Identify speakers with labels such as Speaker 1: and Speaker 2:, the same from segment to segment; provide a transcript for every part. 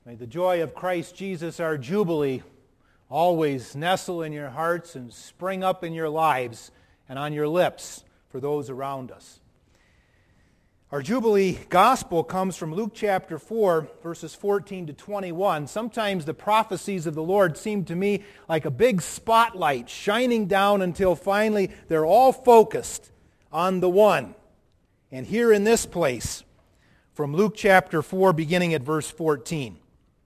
Speaker 1: May the joy of Christ Jesus, our Jubilee, always nestle in your hearts and spring up in your lives and on your lips for those around us. Our Jubilee Gospel comes from Luke chapter 4, verses 14 to 21. Sometimes the prophecies of the Lord seem to me like a big spotlight shining down until finally they're all focused on the one. And here in this place, from Luke chapter 4, beginning at verse 14.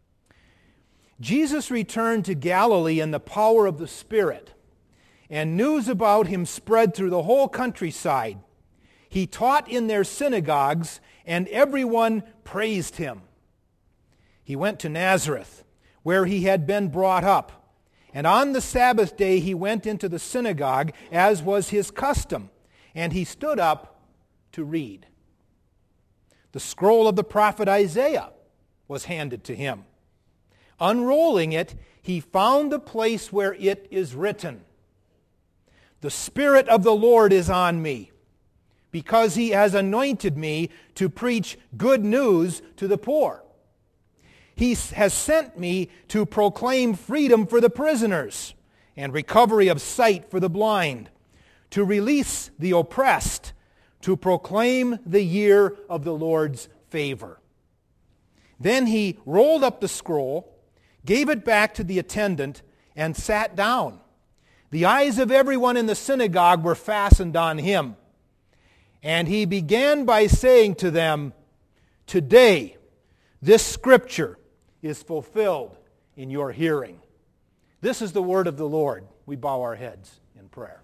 Speaker 1: Jesus returned to Galilee in the power of the Spirit, and news about him spread through the whole countryside. He taught in their synagogues, and everyone praised him. He went to Nazareth, where he had been brought up, and on the Sabbath day he went into the synagogue, as was his custom, and he stood up to read. The scroll of the prophet Isaiah was handed to him. Unrolling it, he found the place where it is written, "The Spirit of the Lord is on me, because he has anointed me to preach good news to the poor. He has sent me to proclaim freedom for the prisoners and recovery of sight for the blind, to release the oppressed, to proclaim the year of the Lord's favor." Then he rolled up the scroll, gave it back to the attendant, and sat down. The eyes of everyone in the synagogue were fastened on him. And he began by saying to them, "Today this scripture is fulfilled in your hearing." This is the word of the Lord. We bow our heads in prayer.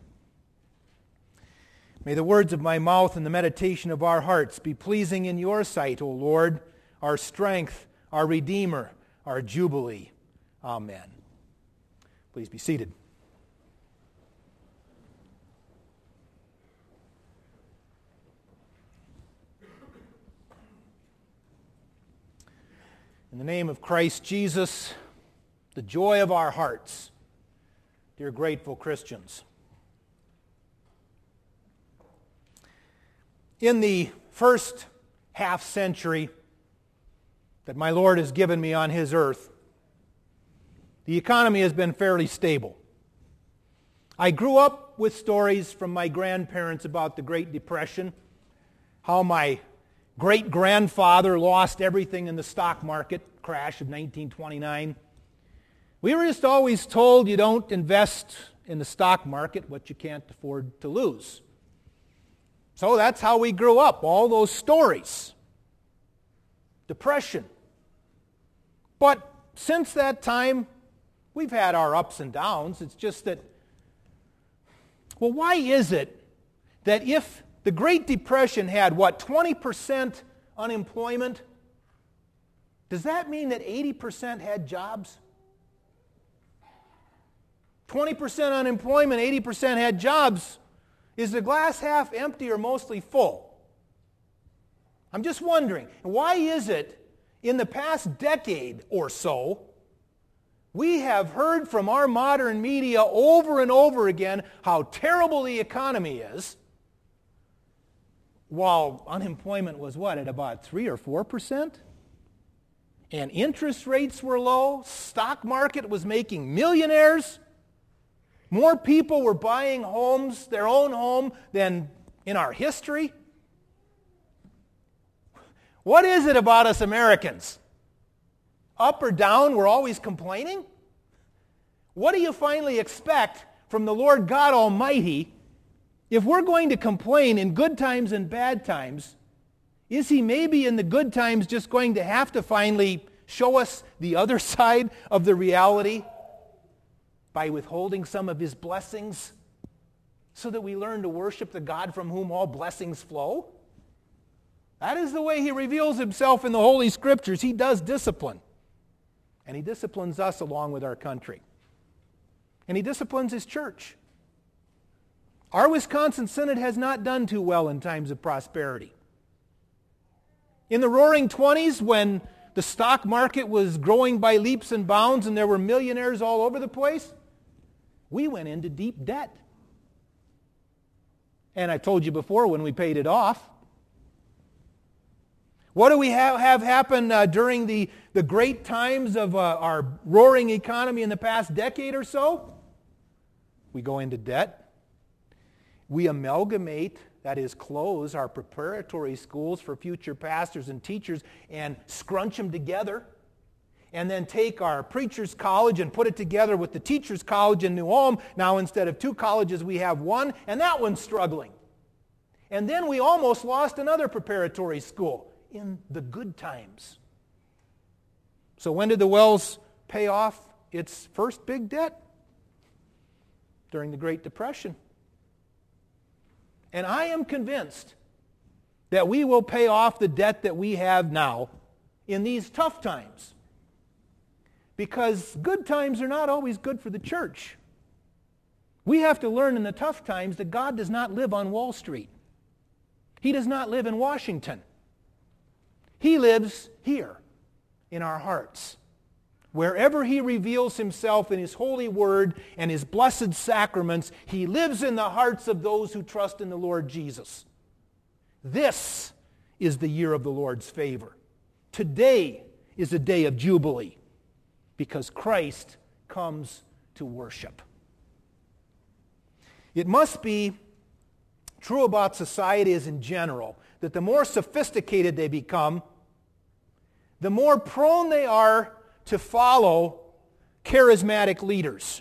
Speaker 1: May the words of my mouth and the meditation of our hearts be pleasing in your sight, O Lord, our strength, our Redeemer, our Jubilee. Amen. Please be seated. In the name of Christ Jesus, the joy of our hearts, dear grateful Christians. In the first half century that my Lord has given me on His earth, the economy has been fairly stable. I grew up with stories from my grandparents about the Great Depression, how my great-grandfather lost everything in the stock market crash of 1929. We were just always told you don't invest in the stock market what you can't afford to lose. So that's how we grew up, all those stories. Depression. But since that time, we've had our ups and downs. It's just that, well, why is it that if the Great Depression had, 20% unemployment, does that mean that 80% had jobs? 20% unemployment, 80% had jobs. Is the glass half empty or mostly full? I'm just wondering, why is it in the past decade or so, we have heard from our modern media over and over again how terrible the economy is, while unemployment was at about 3 or 4%? And interest rates were low, stock market was making millionaires, more people were buying homes, their own home, than in our history. What is it about us Americans? Up or down, we're always complaining? What do you finally expect from the Lord God Almighty if we're going to complain in good times and bad times? Is He maybe in the good times just going to have to finally show us the other side of the reality by withholding some of His blessings so that we learn to worship the God from whom all blessings flow? That is the way He reveals Himself in the Holy Scriptures. He does discipline. And He disciplines us along with our country. And He disciplines His church. Our Wisconsin Synod has not done too well in times of prosperity. In the roaring 20s, when the stock market was growing by leaps and bounds and there were millionaires all over the place, we went into deep debt. And I told you before, when we paid it off, What do we have happen during the great times of our roaring economy in the past decade or so? We go into debt. We amalgamate, that is, close our preparatory schools for future pastors and teachers and scrunch them together, and then take our preacher's college and put it together with the teacher's college in New Ulm. Now instead of 2 colleges, we have 1, and that one's struggling. And then we almost lost another preparatory school in the good times. So when did the Wells pay off its first big debt? During the Great Depression. And I am convinced that we will pay off the debt that we have now in these tough times. Because good times are not always good for the church. We have to learn in the tough times that God does not live on Wall Street. He does not live in Washington. He lives here in our hearts. Wherever He reveals Himself in His holy word and His blessed sacraments, He lives in the hearts of those who trust in the Lord Jesus. This is the year of the Lord's favor. Today is a day of jubilee because Christ comes to worship. It must be true about societies in general that the more sophisticated they become, the more prone they are to follow charismatic leaders.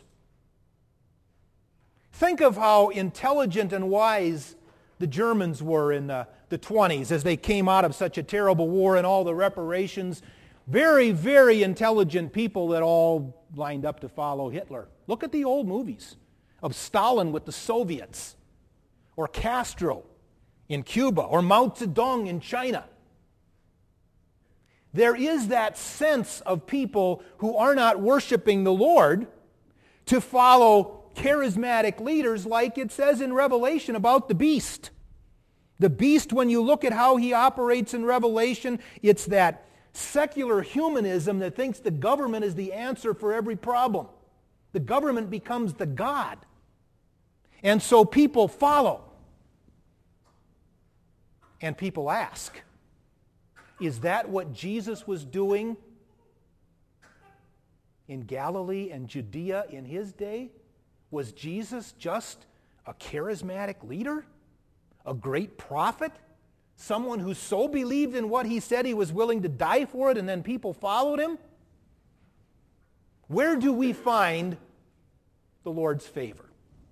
Speaker 1: Think of how intelligent and wise the Germans were in the 20s as they came out of such a terrible war and all the reparations. Very, very intelligent people that all lined up to follow Hitler. Look at the old movies of Stalin with the Soviets, or Castro in Cuba, or Mao Zedong in China. There is that sense of people who are not worshiping the Lord to follow charismatic leaders like it says in Revelation about the beast. The beast, when you look at how he operates in Revelation, it's that secular humanism that thinks the government is the answer for every problem. The government becomes the God. And so people follow. And people ask, is that what Jesus was doing in Galilee and Judea in His day? Was Jesus just a charismatic leader? A great prophet? Someone who so believed in what He said He was willing to die for it and then people followed Him? Where do we find the Lord's favor?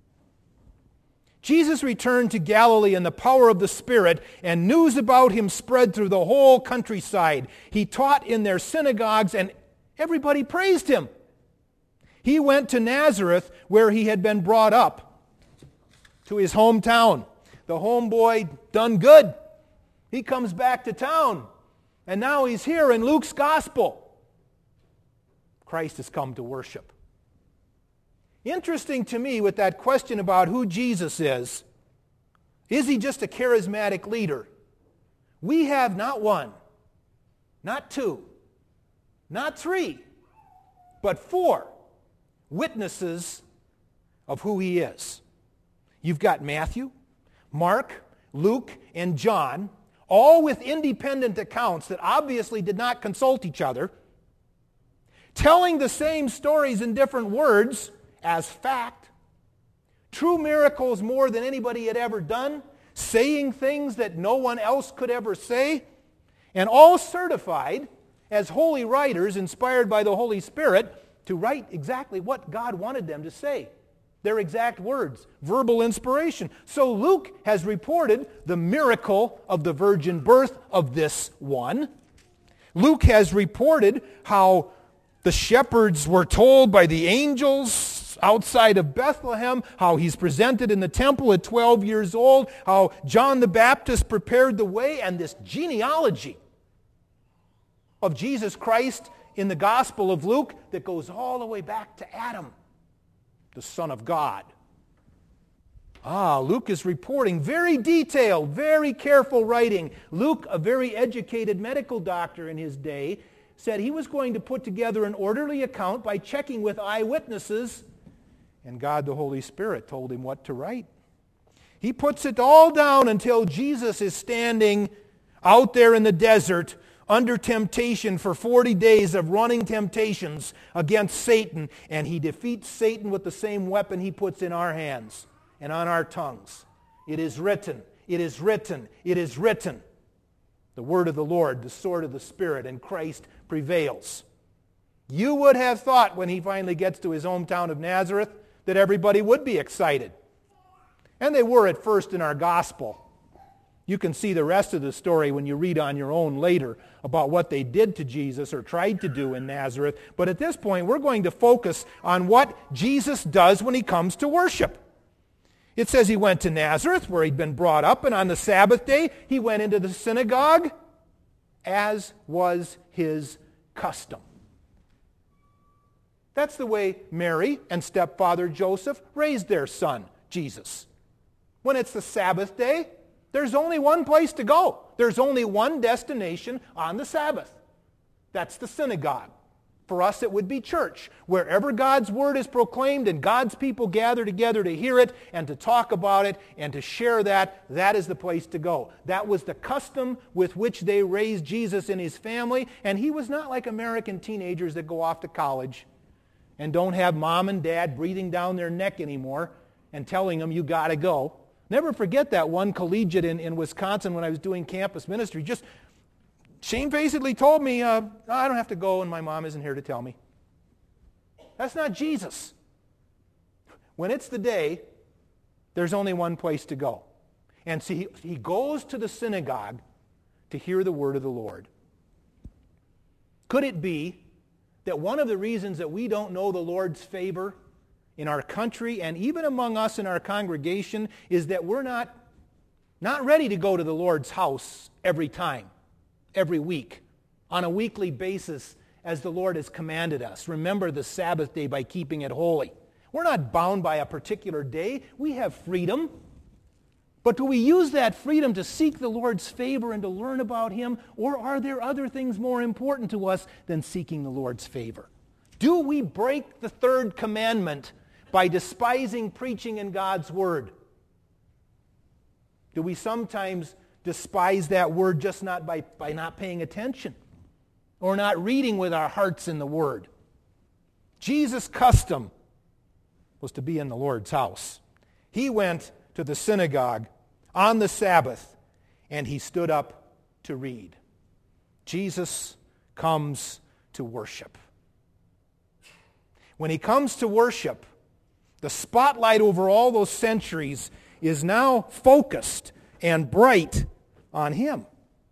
Speaker 1: Jesus returned to Galilee in the power of the Spirit, and news about Him spread through the whole countryside. He taught in their synagogues, and everybody praised Him. He went to Nazareth, where He had been brought up, to His hometown. The homeboy done good. He comes back to town, and now he's here in Luke's gospel. Christ has come to worship. Interesting to me with that question about who Jesus is He just a charismatic leader? We have not 1, not 2, not 3, but 4 witnesses of who He is. You've got Matthew, Mark, Luke, and John, all with independent accounts that obviously did not consult each other, telling the same stories in different words as fact, true miracles more than anybody had ever done, saying things that no one else could ever say, and all certified as holy writers inspired by the Holy Spirit to write exactly what God wanted them to say. Their exact words, verbal inspiration. So Luke has reported the miracle of the virgin birth of this one. Luke has reported how the shepherds were told by the angels outside of Bethlehem, how He's presented in the temple at 12 years old, how John the Baptist prepared the way, and this genealogy of Jesus Christ in the Gospel of Luke that goes all the way back to Adam, the Son of God. Luke is reporting very detailed, very careful writing. Luke, a very educated medical doctor in his day, said he was going to put together an orderly account by checking with eyewitnesses, and God the Holy Spirit told him what to write. He puts it all down until Jesus is standing out there in the desert under temptation for 40 days of running temptations against Satan, and he defeats Satan with the same weapon he puts in our hands and on our tongues. It is written, it is written, it is written. The word of the Lord, the sword of the Spirit, and Christ prevails. You would have thought when he finally gets to his hometown of Nazareth that everybody would be excited. And they were at first in our gospel. You can see the rest of the story when you read on your own later about what they did to Jesus or tried to do in Nazareth. But at this point, we're going to focus on what Jesus does when he comes to worship. It says he went to Nazareth, where he'd been brought up, and on the Sabbath day, he went into the synagogue, as was his custom. That's the way Mary and stepfather Joseph raised their son, Jesus. When it's the Sabbath day, there's only one place to go. There's only one destination on the Sabbath. That's the synagogue. For us, it would be church. Wherever God's word is proclaimed and God's people gather together to hear it and to talk about it and to share that, that is the place to go. That was the custom with which they raised Jesus and his family, and he was not like American teenagers that go off to college and don't have mom and dad breathing down their neck anymore and telling them, you got to go. Never forget that one collegiate in Wisconsin when I was doing campus ministry just shamefacedly told me, I don't have to go and my mom isn't here to tell me. That's not Jesus. When it's the day, there's only one place to go. And see, he goes to the synagogue to hear the word of the Lord. Could it be that one of the reasons that we don't know the Lord's favor in our country and even among us in our congregation is that we're not ready to go to the Lord's house every time, every week, on a weekly basis as the Lord has commanded us. Remember the Sabbath day by keeping it holy. We're not bound by a particular day. We have freedom. But do we use that freedom to seek the Lord's favor and to learn about him, or are there other things more important to us than seeking the Lord's favor? Do we break the third commandment by despising preaching in God's word? Do we sometimes despise that word just not by not paying attention or not reading with our hearts in the word? Jesus' custom was to be in the Lord's house. He went to the synagogue on the Sabbath and he stood up to read. Jesus comes to worship. When he comes to worship, the spotlight over all those centuries is now focused and bright on him.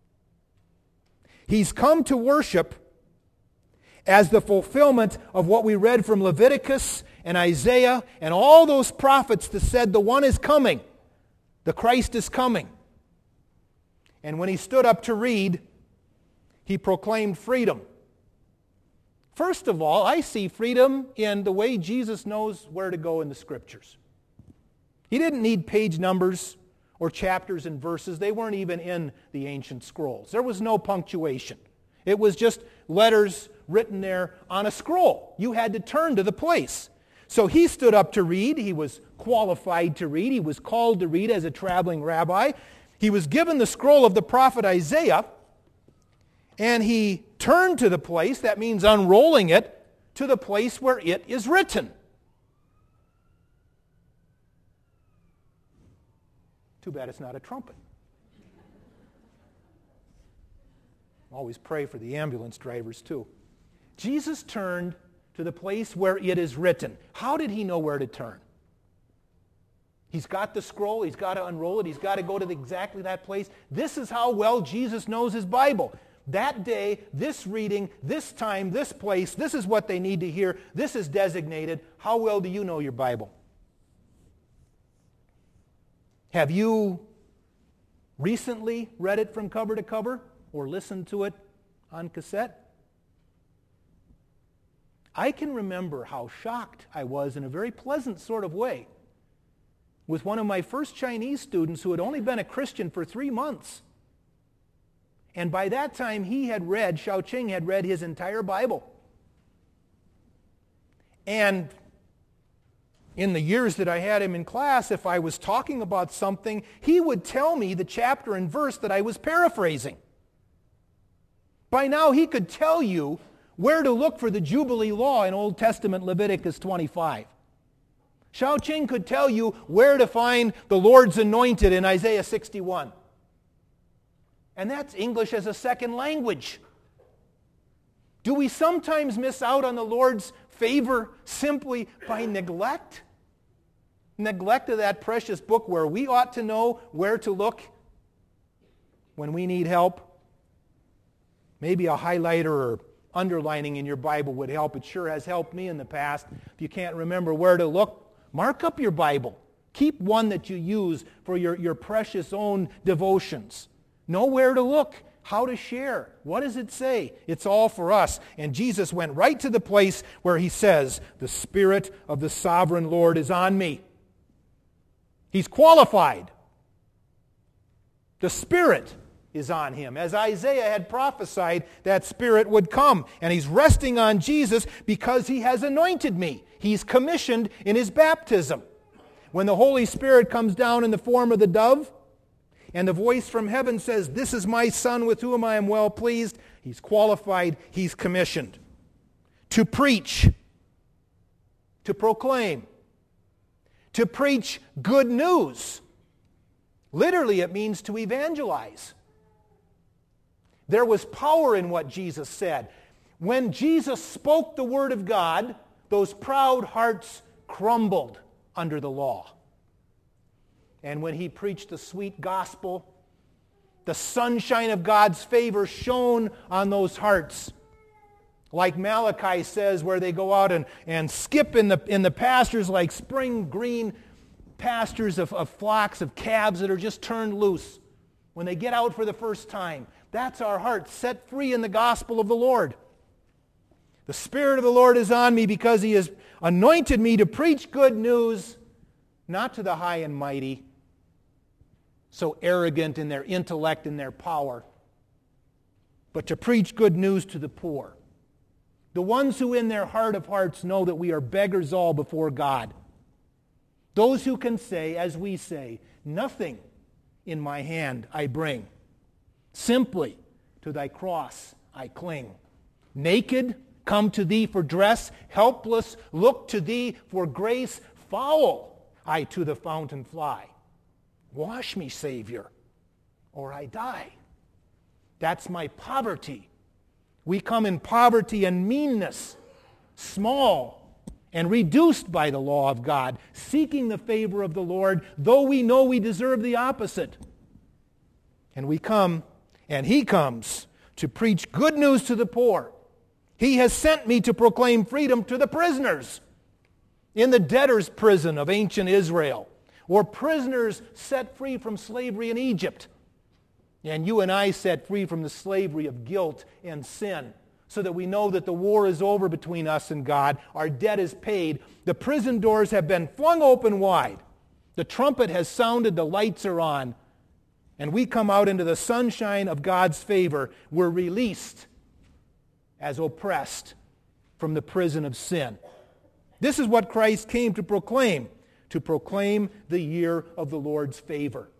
Speaker 1: He's come to worship as the fulfillment of what we read from Leviticus and Isaiah and all those prophets that said the one is coming, the Christ is coming. And when he stood up to read, he proclaimed freedom. First of all, I see freedom in the way Jesus knows where to go in the Scriptures. He didn't need page numbers or chapters and verses. They weren't even in the ancient scrolls. There was no punctuation. It was just letters written there on a scroll. You had to turn to the place. So he stood up to read. He was qualified to read. He was called to read as a traveling rabbi. He was given the scroll of the prophet Isaiah, and he turned to the place, that means unrolling it, to the place where it is written. Too bad it's not a trumpet. Always pray for the ambulance drivers too. Jesus turned to the place where it is written. How did he know where to turn? He's got the scroll, he's got to unroll it, he's got to go to exactly that place. This is how well Jesus knows his Bible. That day, this reading, this time, this place, this is what they need to hear. This is designated. How well do you know your Bible? Have you recently read it from cover to cover or listened to it on cassette? I can remember how shocked I was in a very pleasant sort of way with one of my first Chinese students who had only been a Christian for 3 months. And by that time, Xiao Qing had read his entire Bible. And in the years that I had him in class, if I was talking about something, he would tell me the chapter and verse that I was paraphrasing. By now, he could tell you where to look for the Jubilee law in Old Testament Leviticus 25. Shao Ching could tell you where to find the Lord's anointed in Isaiah 61. And that's English as a second language. Do we sometimes miss out on the Lord's favor simply by neglect? Neglect of that precious book where we ought to know where to look when we need help? Maybe a highlighter or underlining in your Bible would help. It sure has helped me in the past. If you can't remember where to look, mark up your Bible. Keep one that you use for your precious own devotions. Know where to look, how to share. What does it say? It's all for us. And Jesus went right to the place where he says, the Spirit of the Sovereign Lord is on me. He's qualified. The Spirit is on him. As Isaiah had prophesied, that Spirit would come. And he's resting on Jesus because he has anointed me. He's commissioned in his baptism. When the Holy Spirit comes down in the form of the dove, and the voice from heaven says, this is my Son with whom I am well pleased, he's qualified, he's commissioned. To preach, to proclaim, to preach good news. Literally, it means to evangelize. There was power in what Jesus said. When Jesus spoke the word of God, those proud hearts crumbled under the law. And when he preached the sweet gospel, the sunshine of God's favor shone on those hearts. Like Malachi says, where they go out and skip in the pastures like spring green pastures of flocks, of calves that are just turned loose. When they get out for the first time, that's our heart set free in the gospel of the Lord. The Spirit of the Lord is on me because he has anointed me to preach good news, not to the high and mighty, so arrogant in their intellect and their power, but to preach good news to the poor. The ones who in their heart of hearts know that we are beggars all before God. Those who can say, as we say, nothing in my hand I bring. Simply to thy cross I cling. Naked, come to thee for dress. Helpless, look to thee for grace. Foul, I to the fountain fly. Wash me, Savior, or I die. That's my poverty. We come in poverty and meanness, small and reduced by the law of God, seeking the favor of the Lord, though we know we deserve the opposite. And we come, and he comes, to preach good news to the poor. He has sent me to proclaim freedom to the prisoners in the debtor's prison of ancient Israel, or prisoners set free from slavery in Egypt. And you and I set free from the slavery of guilt and sin, so that we know that the war is over between us and God. Our debt is paid. The prison doors have been flung open wide. The trumpet has sounded. The lights are on. And we come out into the sunshine of God's favor. We're released as oppressed from the prison of sin. This is what Christ came to proclaim the year of the Lord's favor.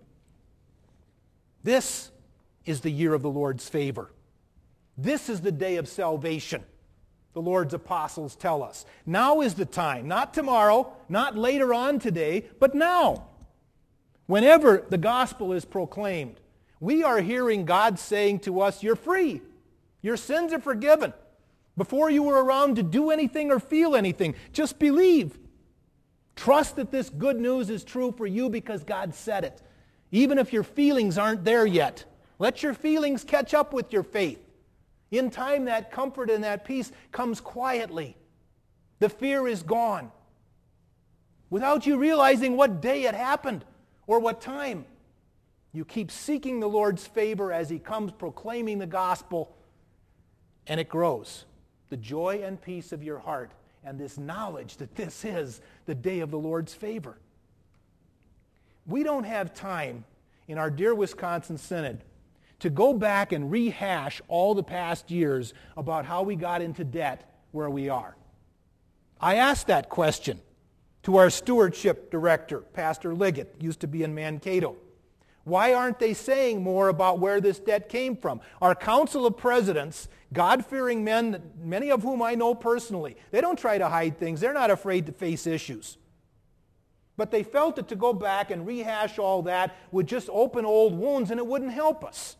Speaker 1: This is the year of the Lord's favor. This is the day of salvation, the Lord's apostles tell us. Now is the time, not tomorrow, not later on today, but now. Whenever the gospel is proclaimed, we are hearing God saying to us, you're free. Your sins are forgiven. Before you were around to do anything or feel anything, just believe. Trust that this good news is true for you because God said it. Even if your feelings aren't there yet, let your feelings catch up with your faith. In time, that comfort and that peace comes quietly. The fear is gone. Without you realizing what day it happened or what time. You keep seeking the Lord's favor as he comes proclaiming the gospel, and it grows. The joy and peace of your heart and this knowledge that this is the day of the Lord's favor. We don't have time in our dear Wisconsin Synod to go back and rehash all the past years about how we got into debt where we are. I asked that question to our stewardship director, Pastor Liggett, used to be in Mankato. Why aren't they saying more about where this debt came from? Our Council of Presidents, God-fearing men, many of whom I know personally, they don't try to hide things. They're not afraid to face issues. But they felt that to go back and rehash all that would just open old wounds and it wouldn't help us.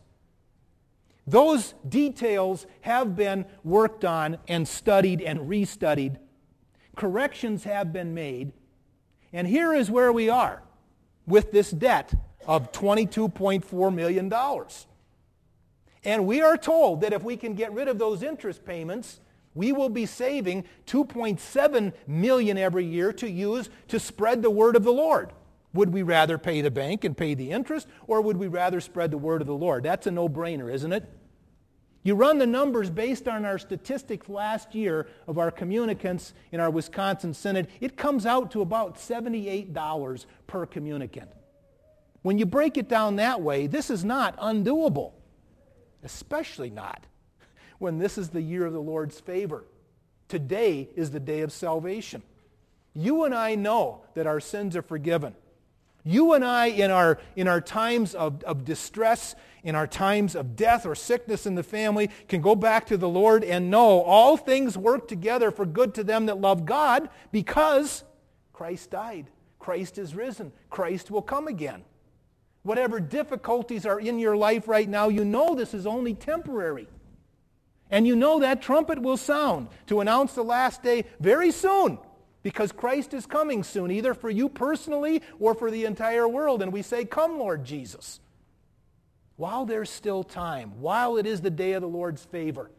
Speaker 1: Those details have been worked on and studied and restudied. Corrections have been made. And here is where we are with this debt of $22.4 million. And we are told that if we can get rid of those interest payments, we will be saving $2.7 million every year to use to spread the word of the Lord. Would we rather pay the bank and pay the interest, or would we rather spread the word of the Lord? That's a no-brainer, isn't it? You run the numbers based on our statistics last year of our communicants in our Wisconsin Synod. It comes out to about $78 per communicant. When you break it down that way, this is not undoable, especially not when this is the year of the Lord's favor. Today is the day of salvation. You and I know that our sins are forgiven. You and I, in our times of distress, in our times of death or sickness in the family, can go back to the Lord and know all things work together for good to them that love God because Christ died. Christ is risen. Christ will come again. Whatever difficulties are in your life right now, you know this is only temporary. And you know that trumpet will sound to announce the last day very soon, because Christ is coming soon, either for you personally or for the entire world. And we say, "Come, Lord Jesus." While there's still time, while it is the day of the Lord's favor,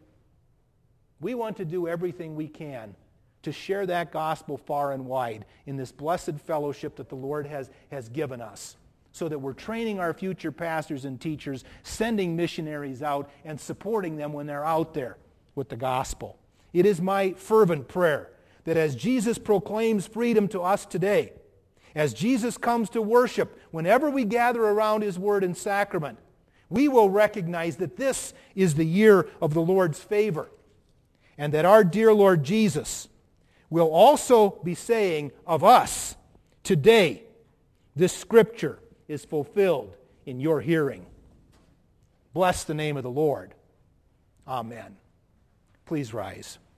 Speaker 1: we want to do everything we can to share that gospel far and wide in this blessed fellowship that the Lord has given us, so that we're training our future pastors and teachers, sending missionaries out, and supporting them when they're out there with the gospel. It is my fervent prayer that as Jesus proclaims freedom to us today, as Jesus comes to worship, whenever we gather around His Word and sacrament, we will recognize that this is the year of the Lord's favor, and that our dear Lord Jesus will also be saying of us, today, this Scripture is fulfilled in your hearing. Bless the name of the Lord. Amen. Please rise.